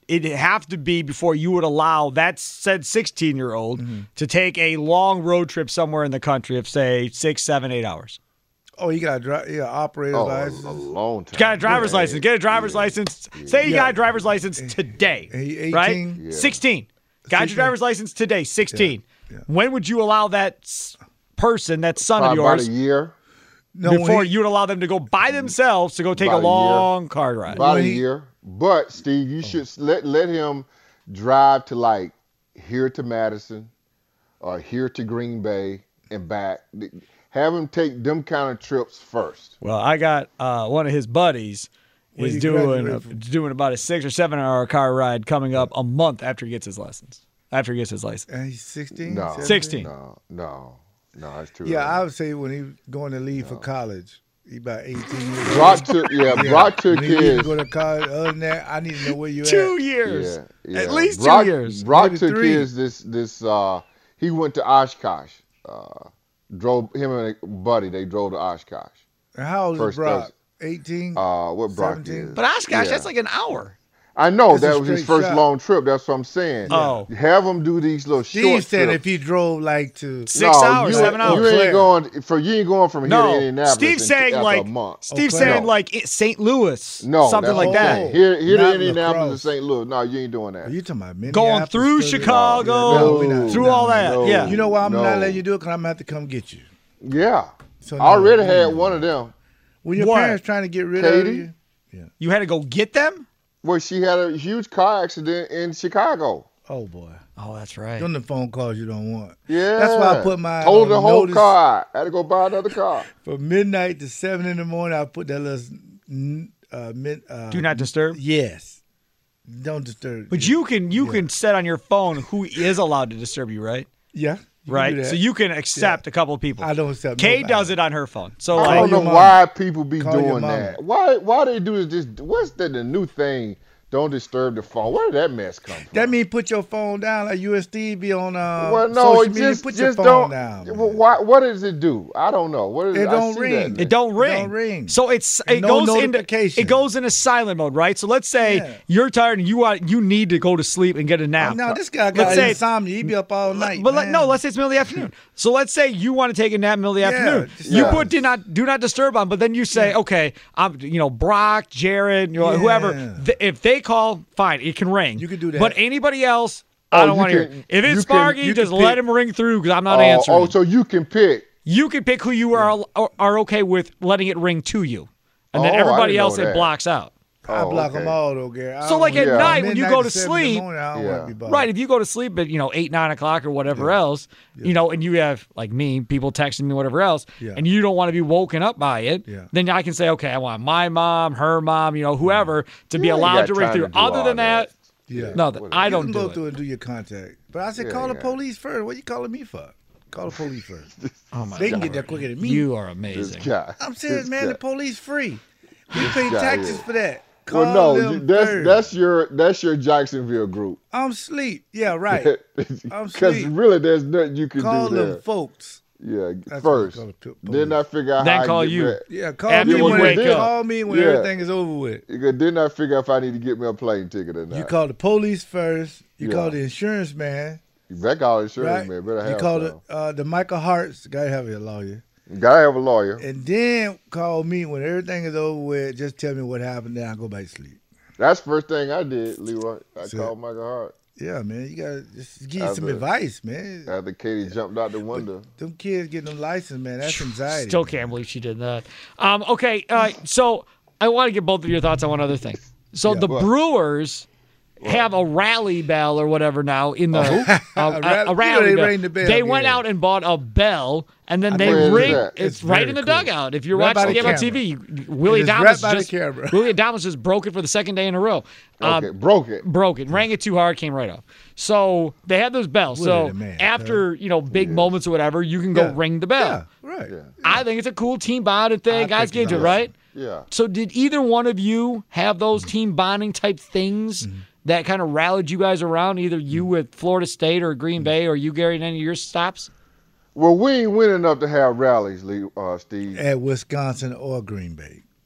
it'd have to be before you would allow that said sixteen-year-old Mm-hmm. to take a long road trip somewhere in the country of, say, six, seven, eight hours. Oh, you got a dri- yeah, operator's Oh, license. a long time. Got a driver's Yeah. license. Get a driver's license. Say you Yeah. got a driver's license today, He right? eighteen? Yeah. sixteen. Got your sixteen. driver's license today, sixteen. Yeah. Yeah. When would you allow that s- person, that son Probably of about yours, a year. No, when before he- you would allow them to go by themselves to go take a About a year. long car ride? About a When he- year. But Steve, you should let let him drive to like here to Madison or here to Green Bay and back. Have him take them kind of trips first. Well, I got uh, one of his buddies Where is you doing graduate a, from? doing about a six or seven hour car ride coming up a month after he gets his license. After he gets his license, And he's sixteen? No. seventeen? sixteen. No, no, no, it's too Yeah, I early. would say when he going to leave for college, he about eighteen years old. Brock took yeah, Brock took When he leave to his go to college. Other than that, I need to know where you two at. years, yeah, yeah. at least Brock, two years. Brock Maybe took three. his this this uh he went to Oshkosh. Uh drove him and a buddy, they drove to Oshkosh. And how old is First Brock? cousin. eighteen? Uh what Brock seventeen? is. But Oshkosh, Yeah. that's like an hour. I know It's a that was his straight first shot. long trip. That's what I'm saying. Oh. Have him do these little Steve short said trips. if he drove like to Six No, hours, you, seven hours. You ain't Claire. going for you ain't going from here to No, Indianapolis. Steve's in- saying after like a month. Steve's Oh, saying no. like it- Saint Louis, No, something that's like what I'm that. saying. Here, here Not to Indianapolis and lacrosse. Saint Louis. No, you ain't doing that. Are you talking about Minneapolis? Going through Philly? Chicago, No, we not- through no, all no, that. no. Yeah, You know why I'm No. not letting you do it? Because I'm going to have to come get you. Yeah, So I no, already no, had no. one of them. When your What? parents trying to get rid of Katie? you? you had to go get them. Where she had a huge car accident in Chicago. Oh, boy. Oh, that's right. Them the phone calls you don't want. Yeah, That's why I put my told um, the whole notice car. out. Had to go buy another car. from midnight to seven in the morning. I put that little n- uh, mid, uh, Do not disturb. Yes. Don't disturb. But you can you can set on your phone who is allowed to disturb you, right? Yeah. you can do Right. that. So you can accept a couple people. I don't accept Kay nobody. does it on her phone. So I like, don't know your mama. why people be Call your doing mama. that. Why why they do this? What's the, the new thing? Don't disturb the phone. Where did that mess come from? That mean put your phone down like U S D be on uh, well, no, social it media. just, Put your just phone don't. down. Well, man. why, what does it do? I don't know. What is It I don't see ring. That. it don't It ring. don't ring. So it's it No goes into notification. it goes into silent mode, right? So let's say Yeah. you're tired and you want you need to go to sleep and get a nap. Oh, no, this guy Let's got say- insomnia. He be up all night. But let, man. no, let's say it's middle of the afternoon. So let's say you want to take a nap middle of the Yeah, afternoon. just- You Yeah. put do not do not disturb on, but then you say, okay, I'm you know Brock, Jared, you know, Yeah. whoever. Th- if they call, fine, it can ring. You can do that. But anybody else, Oh, I don't you want to hear. can- it. If you it's can- Sparky, you just can let pick- him ring through because I'm not Oh, answering. oh, so you can pick. You can pick who you are are, are okay with letting it ring to you, and then Oh, I everybody didn't know else it that. blocks out. I Oh, block okay. them all though, Gary. I So, don't like, want- at night when you midnight go to seven in the sleep- morning, I don't Yeah. want to be bothered. Right, if you go to sleep at you know eight, nine o'clock or whatever else, you know, and you have like me, people texting me, whatever else, Yeah. and you don't want to be woken up by it, Yeah. then I can say, okay, I want my mom, her mom, you know, whoever to be You ain't allowed got to ring time through. to do Other all than that, Yeah. no, th- I You don't can do go it. through and do your contact. But I said, Yeah, call the yeah. police first. What you calling me for? Call the police first. Oh my They can God. get there quicker than me. You are This amazing. guy. I'm serious, This man. guy. The police free. We pay guy taxes is- for that. Call Well, no, them you- that's first. that's your that's your Jacksonville group. I'm sleep. Yeah, right. I'm Because sleep. really, there's nothing you can Call do them there. folks. Yeah, That's first. what they call the Then I figure out Then how I call get you. back. Yeah, call After me you when wake they, up. call me when Yeah. everything is over with. Because then I figure out if I need to get me a plane ticket or not. You call the police first. You Yeah. call the insurance man. You better call the insurance Right? man. Better have you call some. the uh, the Michael Hart's. Gotta have a lawyer. You gotta have a lawyer. And then call me when everything is over with. Just tell me what happened. Then I go back to sleep. That's the first thing I did, Leroy. I See? called Michael Hart Yeah, man. You gotta just give you After- some advice, man. after Katie jumped out the window. Them kids getting them license, man. That's anxiety. Still can't believe she did that. Um, okay, uh, so I want to get both of your thoughts on one other thing. So Yeah. the What? Brewers have a rally bell or whatever now in the uh, A a, rally- a you know rally they bell. ring the bell, They went yeah. out and bought a bell, and then they Where is ring. that? It's, It's right very in the cool. dugout. If you're Right by watching the the game on camera. T V, Willie It is Adamas right by the just camera. Willie Adamas just broke it for the second day in a row. Um, Okay, broke it. broke it, rang it too hard, came right off. So they had those bells. Willie So the man, after you know big moments or whatever, you can go Yeah. ring the bell. Yeah, right. Yeah. I think it's a cool team bonding thing. I Guys think get it's it, right? Yeah. So did either one of you have those team bonding type things Mm-hmm. that kind of rallied you guys around? Either you with Florida State or Green Mm-hmm. Bay, or you, Gary, in any of your stops? Well, we ain't winning enough to have rallies, Lee, uh, Steve. At Wisconsin or Green Bay.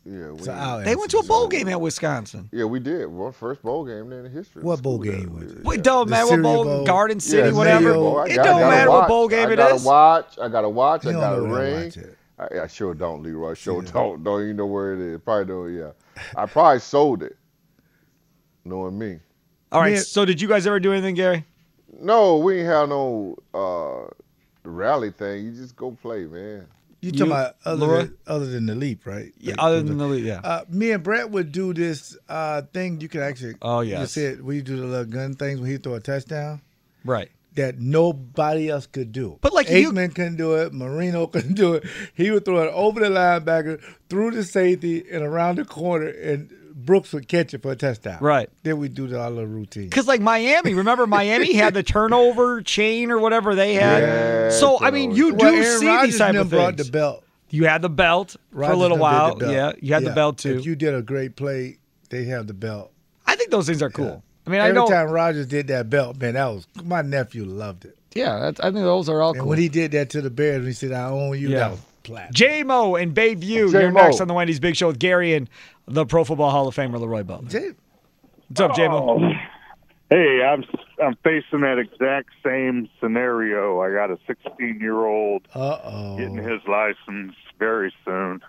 Yeah, we, So I'll They answer went to a this. bowl game at Wisconsin. yeah, we did. Well, first bowl game in the history. of What the bowl school game there. was it? Well, it don't The matter what Cereal bowl, Bowl? Garden City, Yeah, whatever. Cereal Bowl. I It got- don't gotta matter what watch. bowl game I it gotta is. watch. I got to watch. You I don't got to know where to ring. watch it. I, I sure don't, Leroy. Sure don't. Don't even know where it is. Probably don't. Yeah, I probably sold it. Knowing me. All right. Man. So did you guys ever do anything, Gary? No, we ain't have no uh, rally thing. You just go play, man. You talking You, about other Leroy? than, other than the leap, right? Yeah. Like, Other than the league, yeah. Uh, me and Brett would do this uh, thing. You could actually. Oh, You yes. said we do the little gun things when he throw a touchdown Right. that nobody else could do. But, like, you- Aikman couldn't do it. Marino couldn't do it. He would throw it over the linebacker, through the safety, and around the corner, and Brooks would catch it for a touchdown. Right. Then we do the our little routine. Because, like, Miami, remember Miami had the turnover chain or whatever they had? Yeah, So, I mean, you do Well, Aaron see Rodgers these type and of them brought things. the belt. You had the belt for a Rodgers little done did while. the belt. Yeah, you had the Yeah. belt, too. If you did a great play, they have the belt. I think those things are cool. I mean, I Every know. time Rodgers did that belt, man, that was my nephew loved it. Yeah, that's, I think those are all And cool. when he did that to the Bears, he said, "I own you." Yeah. That was plat. J-Mo and Bayview. J-Mo. You're next on the Wendy's Big Show with Gary and the Pro Football Hall of Famer Leroy Butler. J- What's up, J-Mo? Oh. Hey, I'm I'm facing that exact same scenario. I got a sixteen-year-old Uh getting oh. his license very soon.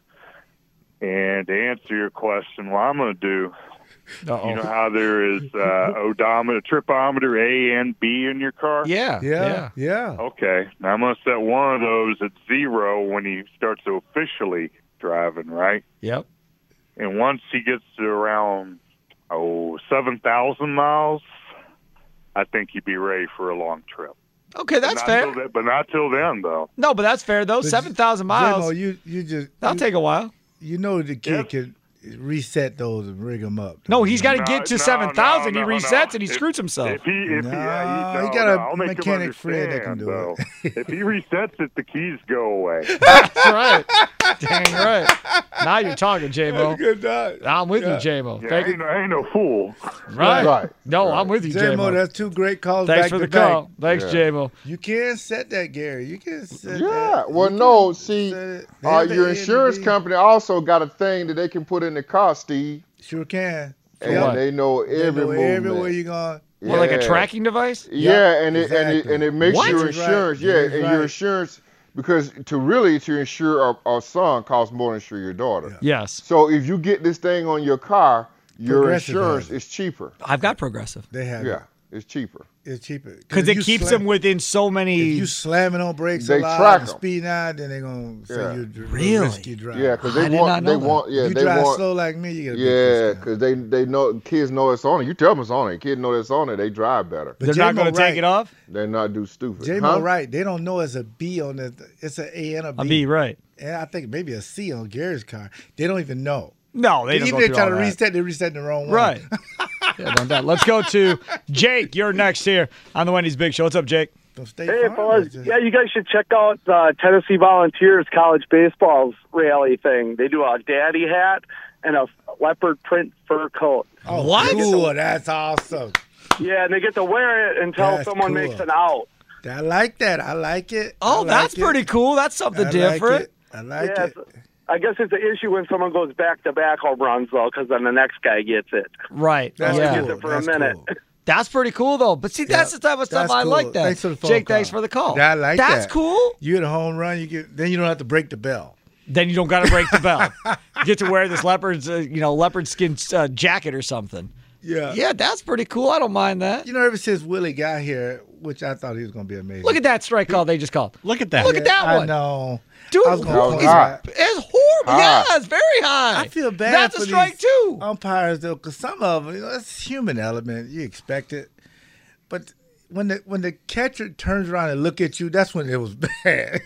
And to answer your question, what I'm going to do, Uh-oh. you know how there is uh, odometer, tripometer A and B in your car? Yeah, Yeah, yeah. Okay. Now I'm going to set one of those at zero when he starts to officially driving, right? Yep. And once he gets to around, oh, seven thousand miles, I think he'd be ready for a long trip. Okay, that's But not fair. till then- but not till then, though. No, but that's fair, though. But seven thousand miles. J-Mo, you you just That'll you, take a while. You know the kid Yeah. can reset those and rig them up. No, he's got to No, get to no, seven thousand. no, he no, resets no. and he If- screws himself. If he, if he, yeah, No, he, he no, got a no, I'll make him mechanic friend that can understand, do though. it. If he resets it, the keys go away. That's right. Dang right. Now you're talking, J-Mo. Good dog. I'm with Yeah. you, J-Mo. Yeah, Thank ain't, you. no, ain't no fool. Right. Right. No, Right. I'm with you, J-Mo, J-Mo. that's two great calls Thanks back for to the back. call. Thanks, Yeah. J-Mo. You can't set that, Gary. You can set Yeah. that. Well, You no. can See, set it. They uh, have the your A and insurance B. company also got a thing that they can put in the car, Steve, Sure can. and what? they know They every know movement. everywhere you're going. What, like a Yeah. tracking device? Yeah, Yeah, and it, and it exactly. and it makes What? your That's right. insurance. Yeah, That's and right. your insurance because to really to insure our, our son costs more than insure your daughter. Yes. So if you get this thing on your car, your Progressive insurance has it. is cheaper. I've got Progressive. They have Yeah, it. it's cheaper. It's cheaper. Because if it you keeps slam- them within so many. If you slamming on brakes They a lot track and 'em. speed out, then they're gonna say Yeah. you're dr- Really? risky driver. Yeah, because I they did want not know they that. want yeah you they drive want slow like me, you get a big yeah discount. because they they know kids know it's on it. You tell them it's on it. Kids know it's on it. They drive better. But They're not J-Mo going to take right. it off? They not do stupid. J-Mo huh? right. They don't know it's a B on the. It's an A and a B. I'll be right. And I think maybe a C on Gary's car. They don't even know. No, they don't Even go if they through try all to that. reset, they reset the wrong one. Right. yeah, don't doubt. Let's go to Jake. You're next here on the Wendy's Big Show. What's up, Jake? Don't stay Hey, far. fellas. Just- Yeah, you guys should check out uh, Tennessee Volunteers college baseball's rally thing. They do a daddy hat and a leopard print fur coat. Oh, What? Cool. That's awesome. Yeah, and they get to wear it until That's someone cool. makes an out. I like that. I like it. Oh, I like that's it. pretty cool. That's something I different. Like it. I like Yeah, it. I guess it's an issue when someone goes back-to-back home runs, though, because then the next guy gets it. Right. That's yeah. cool. Gets it for That's a minute. cool. That's pretty cool, though. But see, that's Yeah, the type of stuff that's I cool. like that. Thanks for the phone Jake, call. thanks for the call. I like That's that. cool. You hit a home run, you get then you don't have to break the bell. Then you don't got to break the bell. You get to wear this leopard's, uh, you know, leopard skin uh, jacket or something. Yeah. Yeah, that's pretty cool. I don't mind that. You know, ever since Willie got here, which I thought he was going to be amazing. Look at that strike call they just called. Look at that. Look at that I one. know. Dude, I was gonna That was point high. out. it's horrible. High. Yeah, it's very high. I feel bad That's for a strike, these too. umpires, though, because some of them, you know, it's human element. You expect it. But when the when the catcher turns around and look at you, that's when it was bad.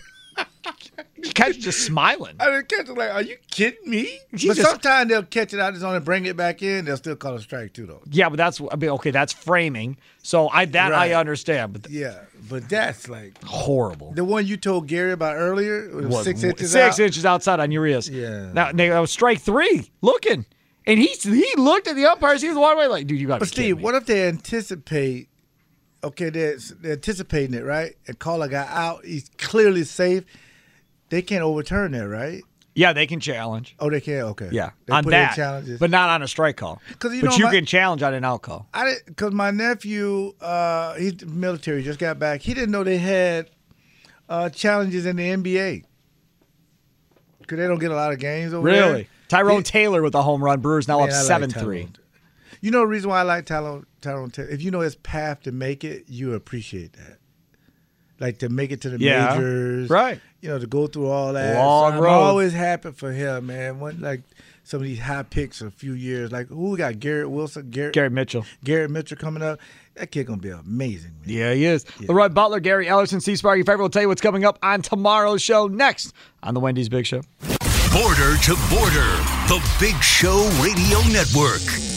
Catch just smiling. I mean, the catcher's like, are you kidding me? He but just- sometimes they'll catch it out of zone and bring it back in. They'll still call it a strike, too, though. Yeah, but that's I mean, okay. That's framing. So I that Right. I understand, but Yeah, but that's like horrible. the one you told Gary about earlier. It was Was six inches six out. inches outside on Urias. Yeah. Now they, that was strike three. Looking, and he he looked at the umpires. He was one way like, dude, you got to But be kidding Steve, me. what if they anticipate? Okay, they're, they're anticipating it, right? And call a guy out. He's clearly safe. They can't overturn that, right? Yeah, they can challenge. Oh, they can? Okay. Yeah, They on put in that, challenges. but not on a strike call. Cause you but know, you my- can challenge on an out call. I because my nephew, uh, he's military, just got back. He didn't know they had uh, challenges in the N B A because they don't get a lot of games over there. Really? Tyrone Taylor with a home run. Brewers now Man, up I like seven three. Tyrone. You know the reason why I like Tyrone, Tyrone Taylor? If you know his path to make it, you appreciate that. Like to make it to the Yeah, majors, right. You know, to go through all that. Long so I'm road. always happy for him, man. When like some of these high picks a few years, like who we got? Garrett Wilson, Garrett, Garrett Mitchell. Garrett Mitchell coming up. That kid gonna be amazing, man. Yeah, he is. Leroy Butler, Gary Ellerson, Steve Sparky Pfeiffer will tell you what's coming up on tomorrow's show next on the Wendy's Big Show. Border to Border, the Big Show Radio Network.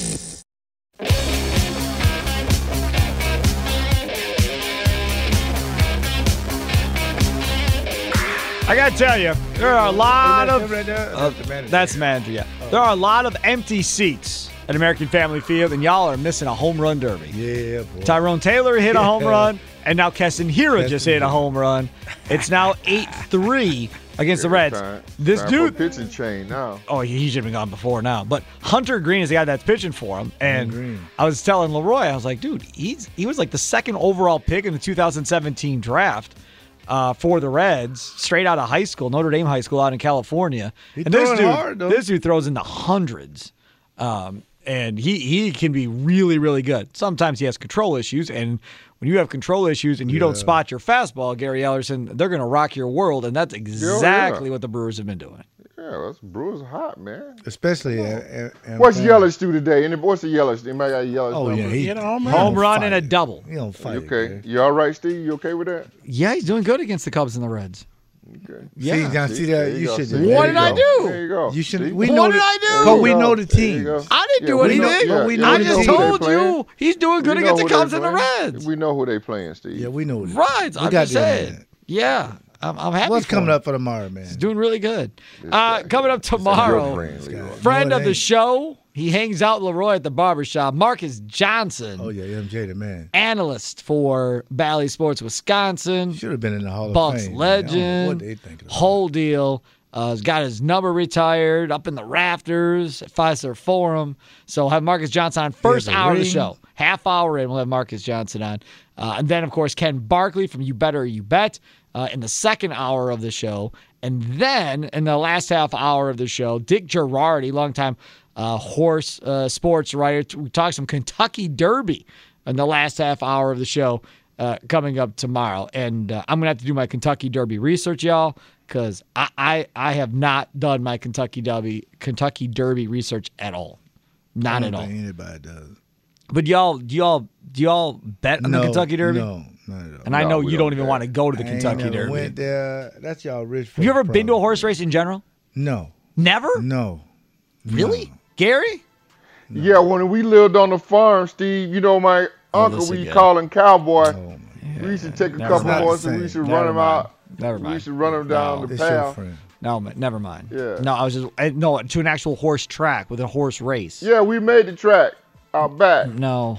I gotta tell you, there are a lot Isn't of that him right there? uh, That's the manager. that's the manager. Yeah, there are a lot of empty seats at American Family Field, and y'all are missing a home run derby. Yeah, boy. Tyrone Taylor hit a home run, and now Keston Hira just Keston hit a Hiura. home run. It's now eight three against the Reds. Time- This time dude, for a pitching chain now. oh, he should have been gone before now. But Hunter Green is the guy that's pitching for him. And Green. I was telling Leroy, I was like, dude, he's he was like the second overall pick in the two thousand seventeen draft uh, for the Reds, straight out of high school, Notre Dame High School out in California. He and this throwing dude, hard, though. this dude throws in the hundreds. Um, and he, he can be really, really good. Sometimes he has control issues, and when you have control issues and you don't Yeah. spot your fastball, Gary Ellerson, they're going to rock your world, and that's exactly what the Brewers have been doing. Yeah, that's Brewers hot, man. Especially at, at, at What's Fan- Yelich do today? And what's the Yelich? Anybody got Yelich? Oh yeah, number? he hit a home he run. Home don't run fight and a it. double. He don't fight. You it, okay? man. You all right, Steve? You okay with that? Yeah, he's doing good against the Cubs and the Reds. Okay. Yeah. See, now, see There that you you go. should. There What you did I go. do? There you go. You should. See? We What know did the, I do? There Cause you we go. know the There you team. go. I didn't do Yeah, we anything. know- yeah, But we yeah, know I the just team. who they told playing. you he's doing good We know against the who they Cubs and the playing. Reds. We know who they playing, Steve. Yeah, we know. it. Right. We I'm got just them, saying. man. Yeah. I'm, I'm happy. What's for coming him. up for tomorrow, man? He's doing really good. This Uh, guy coming here. up This is tomorrow, your friend, Leroy. friend No, it of the ain't. show. He hangs out with Leroy at the barbershop. Marcus Johnson, Oh yeah, M J the man. analyst for Bally Sports Wisconsin. Should have been in the Hall of Bucks Fame. man. I don't know legend. What they thinking? about. Whole deal. Uh, he's got his number retired up in the rafters at Fiserv Forum. So we'll have Marcus Johnson on first a hour of the ring. show. Half hour in, we'll have Marcus Johnson on. Uh, and then, of course, Ken Barkley from You Better You Bet uh, in the second hour of the show. And then in the last half hour of the show, Dick Girardi, longtime uh, horse uh, sports writer. We talked some Kentucky Derby in the last half hour of the show uh, coming up tomorrow. And uh, I'm going to have to do my Kentucky Derby research, y'all, because I, I, I have not done my Kentucky Derby, Kentucky Derby research at all. Not I at don't all. think anybody does. But y'all, do y'all, do y'all bet on no, the Kentucky Derby? No, not at all. And I No, know we you don't don't even bet. want to go to the I Kentucky ain't never Derby. Went there. That's y'all rich. Have you ever folks' been to a problem. horse race in general? No, Never? no. Really? Gary? Yeah, when we lived on the farm, Steve, you know my uncle, listen, we yeah. call him Cowboy. Oh, we used to take a Never couple mind. horses, Not we the used to same. run Never them mind. out. Never We mind. used to run them down No. the It's your path. friend. No, man, never mind. Yeah. No, I was just I, no to an actual horse track with a horse race. Yeah, we made the track out back. No,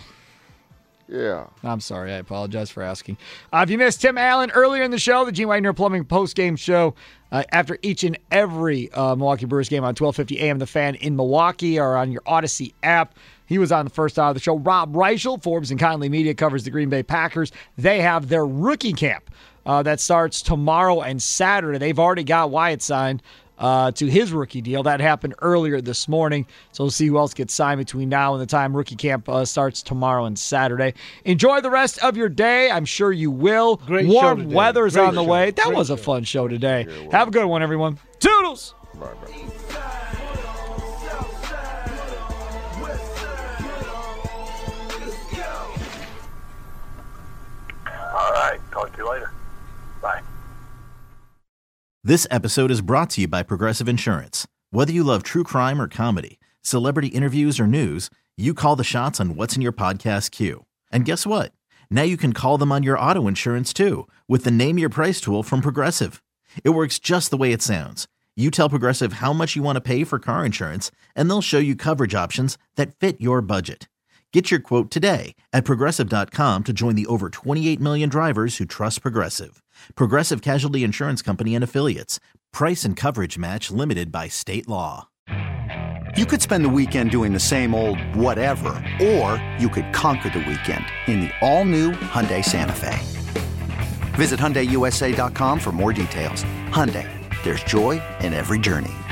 Yeah. I'm sorry. I apologize for asking. Uh, if you missed Tim Allen earlier in the show, the Gene Wagner Plumbing post-game show uh, after each and every uh, Milwaukee Brewers game on twelve fifty A M The Fan in Milwaukee or on your Odyssey app. He was on the first hour of the show. Rob Reichel, Forbes and Conley Media, covers the Green Bay Packers. They have their rookie camp uh, that starts tomorrow and Saturday. They've already got Wyatt signed uh, to his rookie deal. That happened earlier this morning. So we'll see who else gets signed between now and the time rookie camp uh, starts tomorrow and Saturday. Enjoy the rest of your day. I'm sure you will. Great show Warm today. weather's Great on the show. way. That Great was a show. fun show today. Have a good one, everyone. Toodles! Bye, bye. All right. Talk to you later. Bye. This episode is brought to you by Progressive Insurance. Whether you love true crime or comedy, celebrity interviews or news, you call the shots on what's in your podcast queue. And guess what? Now you can call them on your auto insurance too with the Name Your Price tool from Progressive. It works just the way it sounds. You tell Progressive how much you want to pay for car insurance, and they'll show you coverage options that fit your budget. Get your quote today at Progressive dot com to join the over twenty-eight million drivers who trust Progressive. Progressive Casualty Insurance Company and Affiliates. Price and coverage match limited by state law. You could spend the weekend doing the same old whatever, or you could conquer the weekend in the all-new Hyundai Santa Fe. Visit Hyundai U S A dot com for more details. Hyundai, there's joy in every journey.